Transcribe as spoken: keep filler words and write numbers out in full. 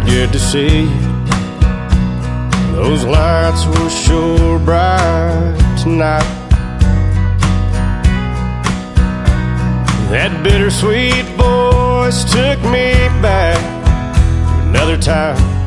scared to see you. Those lights were sure bright tonight. That bittersweet voice took me back to another time